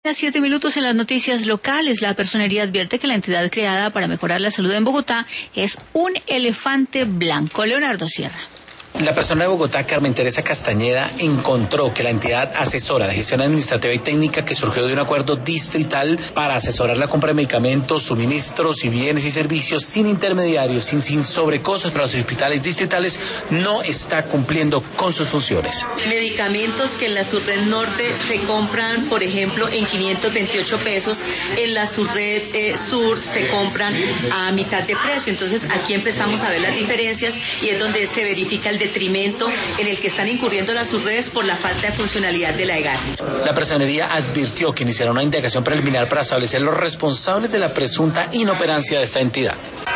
A 7 minutos en las noticias locales, la Personería advierte que la entidad creada para mejorar la salud en Bogotá es un elefante blanco. Leonardo Sierra. La persona de Bogotá, Carmen Teresa Castañeda, encontró que la entidad asesora de gestión administrativa y técnica, que surgió de un acuerdo distrital para asesorar la compra de medicamentos, suministros y bienes y servicios sin intermediarios, sin sobrecostos para los hospitales distritales, no está cumpliendo con sus funciones. Medicamentos que en la subred norte se compran, por ejemplo, en 528 pesos, en la subred sur se compran a mitad de precio. Entonces aquí empezamos a ver las diferencias y es donde se verifica el detrimento en el que están incurriendo las subredes por la falta de funcionalidad de la EGAT. La Personería advirtió que iniciará una indagación preliminar para establecer los responsables de la presunta inoperancia de esta entidad.